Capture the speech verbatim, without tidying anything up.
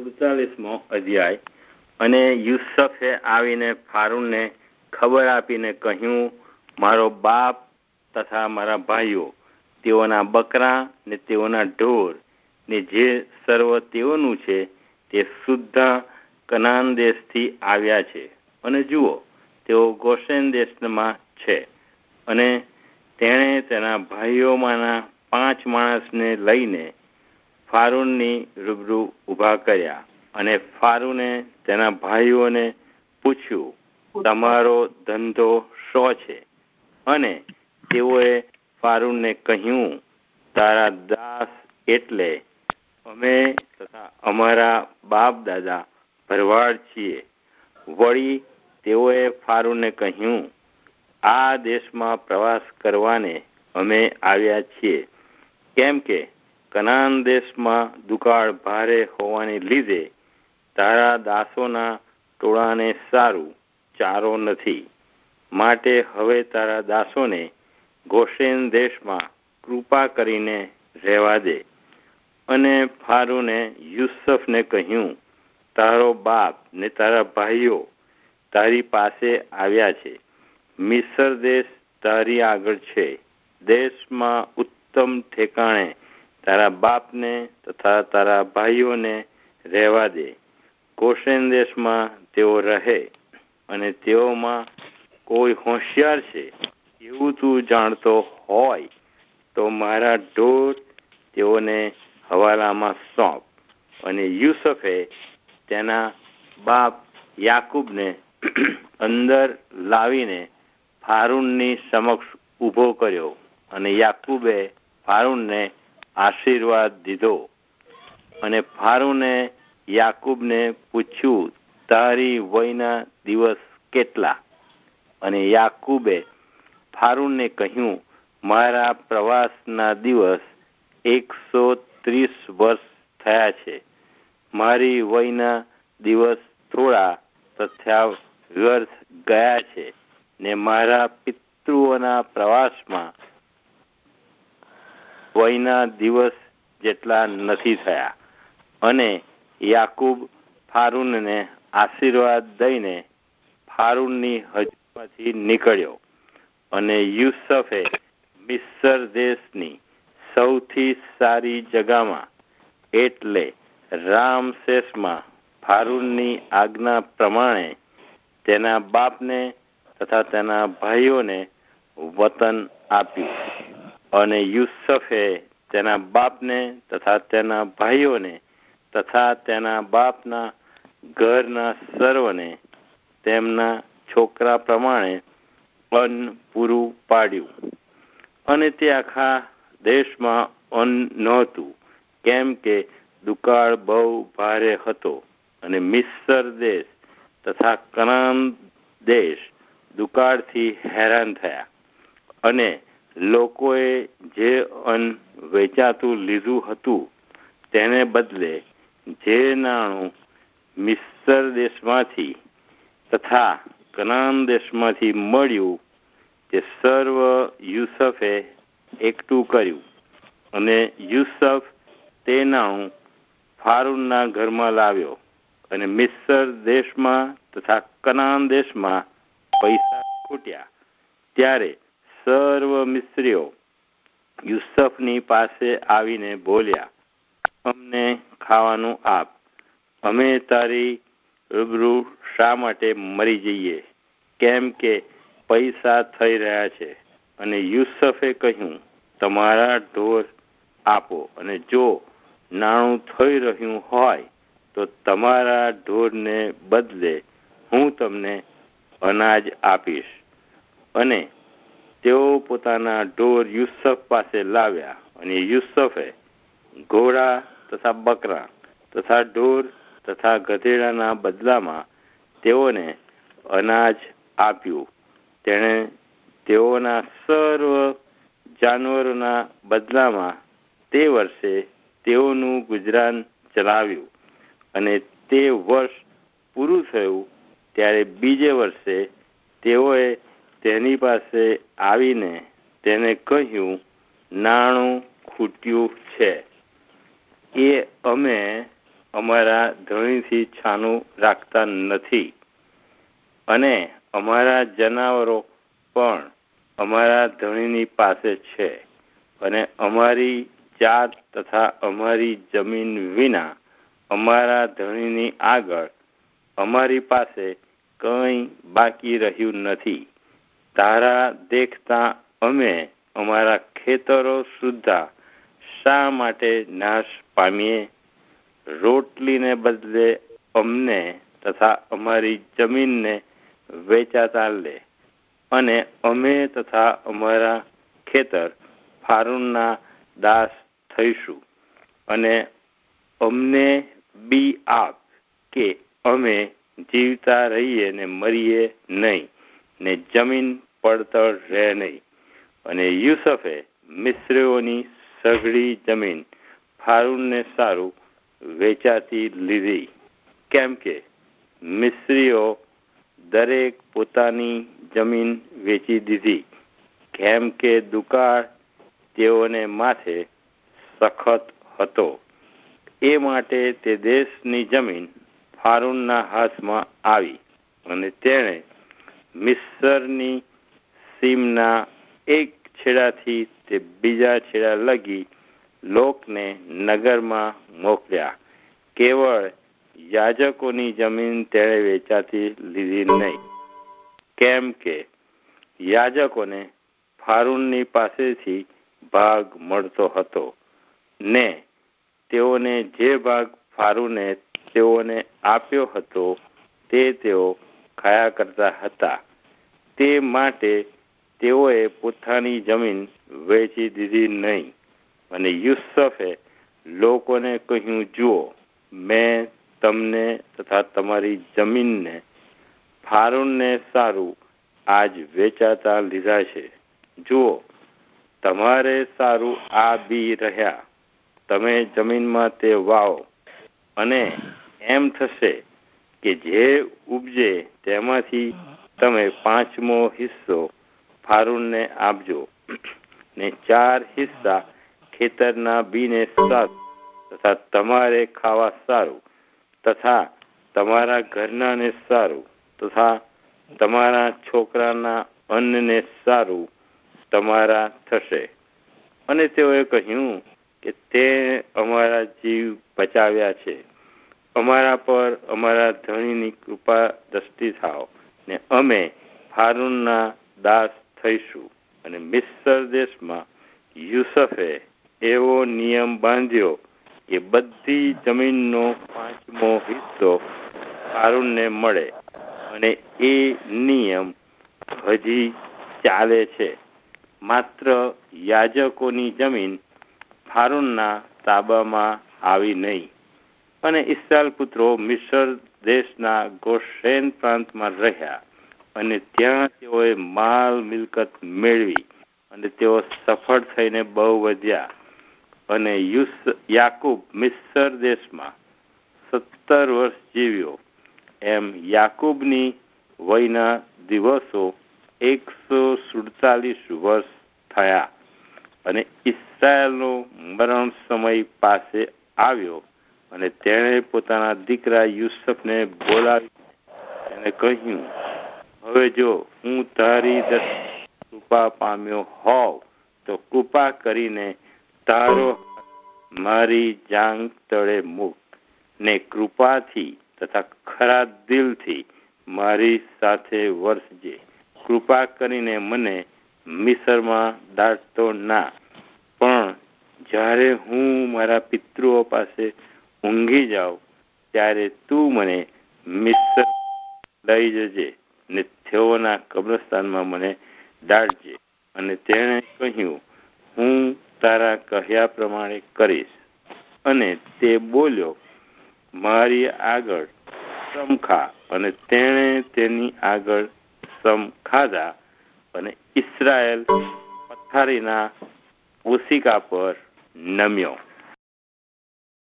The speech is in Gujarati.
સુડતાલીસમો અધ્યાય. અને યુસુફે આવીને ફારૂનને ખબર આપીને કહ્યું, મારો બાપ તથા મારા ભાઈઓ, તેઓના બકરા ને તેઓના ઢોર ને જે સર્વ તેઓનું છે તે શુદ્ધ કનાન દેશથી આવ્યા છે. અને જુઓ, તેઓ ગોશેન દેશમાં છે. અને તેણે તેના ભાઈઓમાંના પાંચ માણસને લઈને ફારૂનની રૂબરૂ ઊભા કર્યા. અને ફારૂને તેના ભાઈઓને પૂછ્યું, તમારો ધંધો શો છે? અને તેઓએ ફારૂનને કહ્યું, તારા દાસ એટલે અમે તથા અમારા બાપ દાદા ભરવાડ છીએ. વળી તેઓએ ફારૂનને કહ્યું, આ દેશમાં પ્રવાસ કરવાને અમે આવ્યા છીએ, કેમ કે કનાન દેશમાં દુકાળ ભારે હોવાને લીધે તારા દાસોના ટોળાને સારું ચારો નથી. માટે હવે તારા દાસોને ગોશેન દેશમાં કૃપા કરીને રહેવા દે. અને ફારૂને યુસુફને કહ્યું, તારો બાપ ને તારા ભાઈઓ તારી પાસે આવ્યા છે. મિસ્ર દેશ તારી આગળ છે. દેશમાં ઉત્તમ ઠેકાણે તારા બાપને તથા તારા ભાઈઓને રહેવા દે. ગોશેન દેશમાં તેઓ રહે. અને તેઓમાં કોઈ હોશિયાર છે એવું તું જાણતો હોય તો મારા ઢોર તેઓને હવાલામાં સોંપ. અને યુસુફે તેના બાપ યાકૂબને અંદર લાવીને ફારૂનની સમક્ષ ઊભો કર્યો. અને યાકૂબે ફારૂનને આશીર્વાદ દીધો. અને ફારૂને યાકૂબને પૂછ્યું, તારી વયના દિવસ કેટલા? અને યાકૂબે ફારૂનને કહ્યું, મારા પ્રવાસના દિવસ એકસો ત્રીસ વર્ષ થયા છે. મારી વયના દિવસ થોડા તથા વ્યર્થ ગયા છે, ને મારા પિતૃઓના પ્રવાસમાં વયના દિવસ જેટલા નથી થયા. અને યાકૂબ ફારૂનને આશીર્વાદ દઈને ફારૂનની હજમાંથી નીકળ્યો. અને યુસુફે મિસ્ર દેશની સૌથી સારી જગામાં એટલે રામસેસમાં ફારૂનની આજ્ઞા પ્રમાણે તેના બાપને તથા તેના ભાઈઓને વતન આપ્યું. અને યુસુફે તેના બાપને તથા તેના ભાઈઓને તથા તેના બાપના ઘરના સર્વને તેમના છોકરા પ્રમાણે અન્ન પૂરું પાડ્યું. અને તે આખા દેશમાં અન્ન નહોતું, કેમ કે દુકાળ બહુ ભારે હતો. અને મિસ્ર દેશ તથા કનાન દેશ દુકાળથી હેરાન થયા. અને લોકોએ જે અન્ન વેચાતું લીધું હતું તેને બદલે જે નાણું મિસ્ર દેશમાંથી તથા કનાન દેશમાંથી મળ્યું તે સર્વ યુસુફે એકઠું કર્યું. અને યુસુફ તે નાણું ફારૂનના ઘરમાં લાવ્યો. અને મિસ્ર દેશમાં તથા કનાન દેશમાં પૈસા ખૂટ્યા ત્યારે સર્વ મિસ્રીઓ યુસુફની પાસે આવીને બોલ્યા, અમને ખાવાનું આપ. અમે તારી રૂબરૂ શા માટે મરી જઈએ, કેમ કે પૈસા થઈ રહ્યા છે. અને યુસુફે કહ્યું, તમારા ઢોર આપો. અને જો નાણું થઈ રહ્યું હોય તો તમારા ઢોરને બદલે હું તમને અનાજ આપીશ. અને તેઓ પોતાના ઢોર યુસુફ પાસે લાવ્યા. અને યુસુફે ઘોડા તથા બકરા તથા ઢોર તથા ગધેડાના બદલામાં તેઓને અનાજ આપ્યું. તેણે તેઓના સર્વ જાનવરોના બદલામાં તે વર્ષે તેઓનું ગુજરાન ચલાવ્યું. અને તે વર્ષ પૂરું થયું ત્યારે બીજે વર્ષે તેઓએ તેની પાસે આવીને તેને કહ્યું, નાણું ખૂટ્યું છે. એ અમે અમારા ધણીથી છાનું રાખતા નથી, અને અમારા જનાવરો પણ અમારા ધણીની પાસે છે, અને અમારી જાત તથા અમારી જમીન વિના અમારા ધણીની આગળ અમારી પાસે કંઈ બાકી રહ્યું નથી. તારા દેખતા અમે અમારા ખેતરો સુદ્ધા શા માટે નાશ પામીએ? રોટલીને બદલે અમને તથા અમારી જમીનને વેચાતા લે, અને અમે તથા અમારા ખેતર ફારૂનના દાસ થઈશું. અને અમને બી આપ કે અમે જીવતા રહીએ ને મરીએ નહીં, ને જમીન પડતર રહે નહીં. અને યુસુફે મિસ્રીઓની સઘળી જમીન ફારૂનને સારું વેચાતી લીધી, કેમ કે મિસ્રીઓ દરેક પોતાની જમીન વેચી દીધી, કેમ કે દુકાળ તેઓને માથે સખત હતો. એ માટે તે દેશની જમીન ફારૂનના હાથમાં આવી, અને તેણે મિસ્રની સીમના એક છેડાથી તે બીજા છેડા લગી લોકને નગરમાં મોકલ્યા. કેવળ યાજકોની જમીન તેણે વેચાતી લીધી નહીં, કેમ કે યાજકોને ફારૂનની પાસેથી ભાગ મળતો હતો, ને તેઓને જે ભાગ ફારૂને તેઓને આપ્યો હતો તે તેઓ ખાયા કરતા હતા. તે માટે તેઓએ પોતાની જમીન વેચી દીધી નહીં. અને યુસુફે લોકોને કહ્યું, જુઓ, મેં તમને તથા તમારી જમીનને ફારૂનને સારું આજ વેચાતા લીધા છે. જુઓ, તમારે સારું આ બી રહ્યા. તમે જમીનમાં તે વાવો, અને એમ થશે કે જે ઉપજે તેમાંથી તમે પાંચમો હિસ્સો ફારૂનને આપજો, ને ચાર હિસ્સા ખેતરના બીને સારું તથા તમારે ખાવા સારું, તથા તમારા ઘરનાને સારું, તથા તમારા છોકરાના અન્નને સારું તમારા થશે. અને તેઓએ કહ્યું કે તે અમારા જીવ બચાવ્યા છે. અમારા પર અમારા ધણીની કૃપા દ્રષ્ટિ થાવ, ને અમે ફારૂનના દાસ થઈશું. અને મિસ્ર દેશમાં યુસુફે એવો નિયમ બાંધ્યો કે બધી જમીનનો પાંચમો હિસ્સો ફારૂનને મળે, અને એ નિયમ હજી ચાલે છે. માત્ર યાજકોની જમીન ફારૂનના તાબામાં આવી નહીં. અને ઇસ્રાએલ પુત્રો મિસ્ર દેશના ગોશેન પ્રાંતમાં રહ્યા, અને ત્યાં તેઓએ માલ મિલકત મેળવી, અને તેઓ સફળ થઈને બહુ વધ્યા. અને યુસ યાકૂબ મિસ્ર દેશમાં સત્તર વર્ષ જીવ્યો. એમ યાકૂબની વયના દિવસો એકસો સુડતાલીસ વર્ષ થયા. અને ઇસ્રાએલનો મરણ સમય પાસે આવ્યો, અને તેણે પોતાના દીકરા યુસુફને બોલાવી તેને કહ્યું, હવે જો હું તારી દ્રષ્ટિએ કૃપા પામ્યો હોવ તો કૃપા કરીને તારો મારી જાંઘ તળે મૂક, ને કૃપાથી તથા ખરા દિલથી મારી સાથે વરસજે. કૃપા કરીને મને મિસરમાં દાટતો ના, પણ જ્યારે હું મારા પિતૃઓ પાસે ઊંઘી જાઉં ત્યારે તું મને મિસ્ર લઈ જજે, ને તેઓના કબ્રસ્તાનમાં મને દાટજે. અને તેણે કહ્યું, હું તારા કહ્યા પ્રમાણે કરીશ. અને તે બોલ્યો, મારી આગળ સમ ખા. અને તેણે તેની આગળ સમ ખાધા, અને ઇસ્રાએલ પથારીના ઓશિકા પર નમ્યો.